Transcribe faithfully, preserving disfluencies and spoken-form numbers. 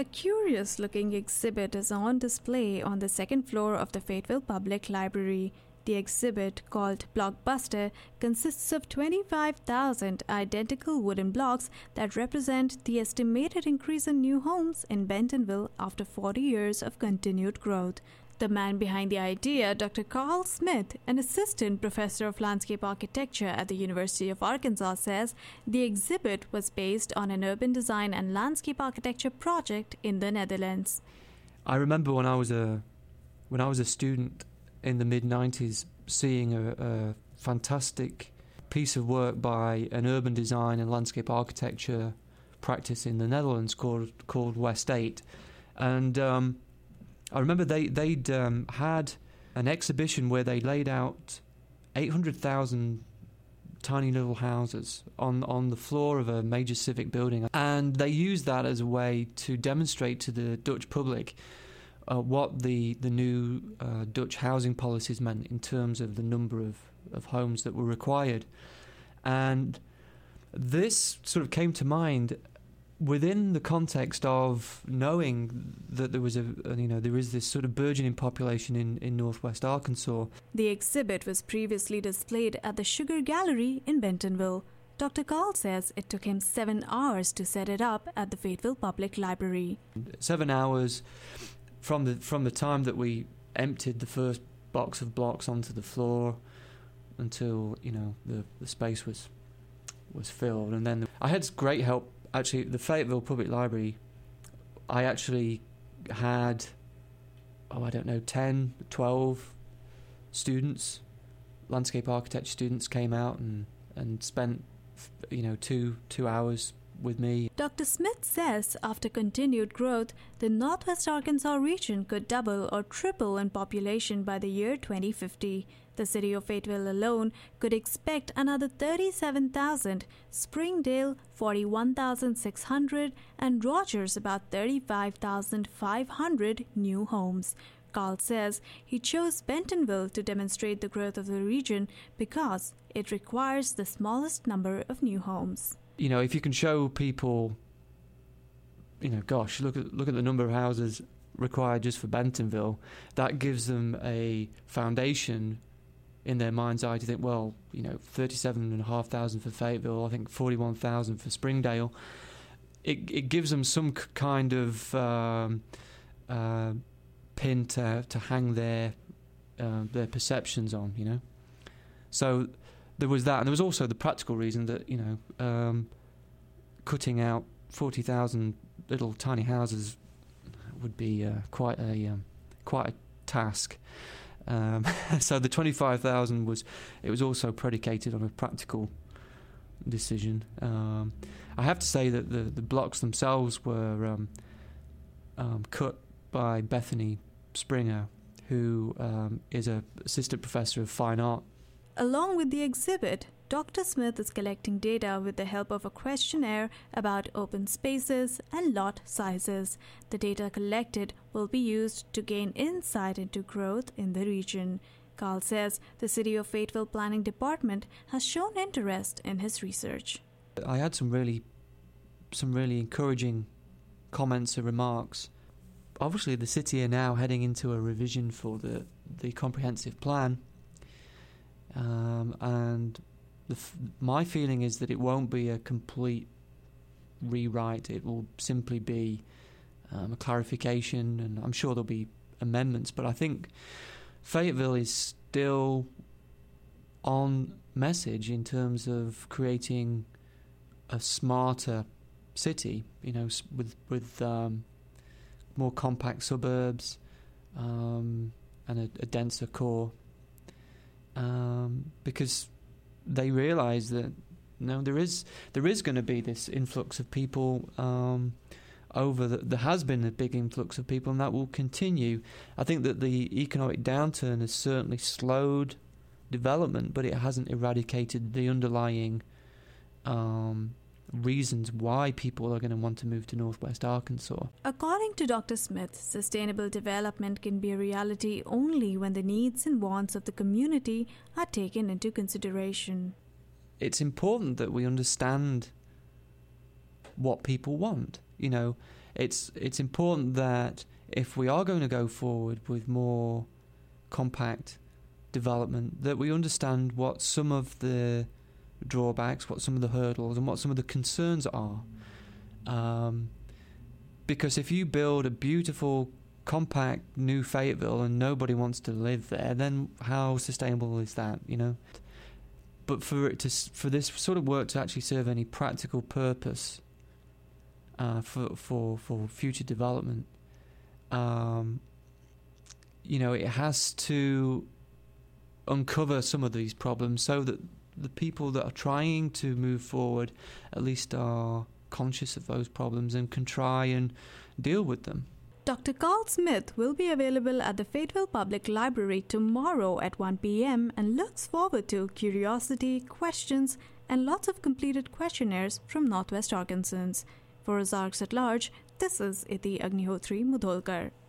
A curious-looking exhibit is on display on the second floor of the Fayetteville Public Library. The exhibit, called Blockbuster, consists of twenty-five thousand identical wooden blocks that represent the estimated increase in new homes in Bentonville after forty years of continued growth. The man behind the idea, Doctor Carl Smith, an assistant professor of landscape architecture at the University of Arkansas, says the exhibit was based on an urban design and landscape architecture project in the Netherlands. I remember when I was a when I was a student in the mid nineties, seeing a, a fantastic piece of work by an urban design and landscape architecture practice in the Netherlands called called West eight, and um, I remember they, they'd um, had an exhibition where they laid out eight hundred thousand tiny little houses on, on the floor of a major civic building. And they used that as a way to demonstrate to the Dutch public uh, what the, the new uh, Dutch housing policies meant in terms of the number of, of homes that were required. And this sort of came to mind within the context of knowing that there was a, you know, there is this sort of burgeoning population in, in northwest Arkansas. The exhibit was previously displayed at the Sugar Gallery in Bentonville. Doctor Carl says it took him seven hours to set it up at the Fayetteville Public Library. Seven hours from the from the time that we emptied the first box of blocks onto the floor until, you know, the, the space was was filled. And then the, I had great help. Actually, the Fayetteville Public Library, I actually had, oh, I don't know, ten, twelve students, landscape architecture students came out and, and spent, you know, two two hours with me. Doctor Smith says after continued growth, the Northwest Arkansas region could double or triple in population by the year twenty fifty. The city of Fayetteville alone could expect another thirty-seven thousand, Springdale forty-one thousand six hundred, and Rogers about thirty-five thousand five hundred new homes. Carl says he chose Bentonville to demonstrate the growth of the region because it requires the smallest number of new homes. You know, if you can show people, you know, gosh, look at look at the number of houses required just for Bentonville, that gives them a foundation in their mind's eye to think, well, you know, thirty-seven and a half thousand for Fayetteville, I think forty-one thousand for Springdale. It it gives them some c- kind of um, uh, pin to to hang their uh, their perceptions on, you know. So there was that, and there was also the practical reason that, you know, um, cutting out forty thousand little tiny houses would be uh, quite a um, quite a task. Um, so the twenty-five thousand was, it was also predicated on a practical decision. Um, I have to say that the, the blocks themselves were um, um, cut by Bethany Springer, who um, is an assistant professor of fine art. Along with the exhibit, Doctor Smith is collecting data with the help of a questionnaire about open spaces and lot sizes. The data collected will be used to gain insight into growth in the region. Carl says the City of Fayetteville Planning Department has shown interest in his research. I had some really, some really encouraging comments and remarks. Obviously, the city are now heading into a revision for the, the comprehensive plan. Um, and the f- my feeling is that it won't be a complete rewrite. It will simply be um, a clarification, and I'm sure there'll be amendments. But I think Fayetteville is still on message in terms of creating a smarter city, you know, with with um, more compact suburbs um, and a, a denser core. Um, because they realise that you know, there is there is going to be this influx of people um, over. The, there has been a big influx of people, and that will continue. I think that the economic downturn has certainly slowed development, but it hasn't eradicated the underlying um, reasons why people are going to want to move to Northwest Arkansas. According to Doctor Smith, sustainable development can be a reality only when the needs and wants of the community are taken into consideration. It's important that we understand what people want. You know, it's it's important that if we are going to go forward with more compact development, that we understand what some of the drawbacks, what some of the hurdles, and what some of the concerns are. Um, because if you build a beautiful, compact new Fayetteville and nobody wants to live there, then how sustainable is that? You know. But for it to for this sort of work to actually serve any practical purpose uh, for for for future development, um, you know, it has to uncover some of these problems so that the people that are trying to move forward at least are conscious of those problems and can try and deal with them. Doctor Carl Smith will be available at the Fayetteville Public Library tomorrow at one p.m. and looks forward to curiosity, questions, and lots of completed questionnaires from Northwest Arkansans. For Ozarks at Large, this is Iti Agnihotri Mudholkar.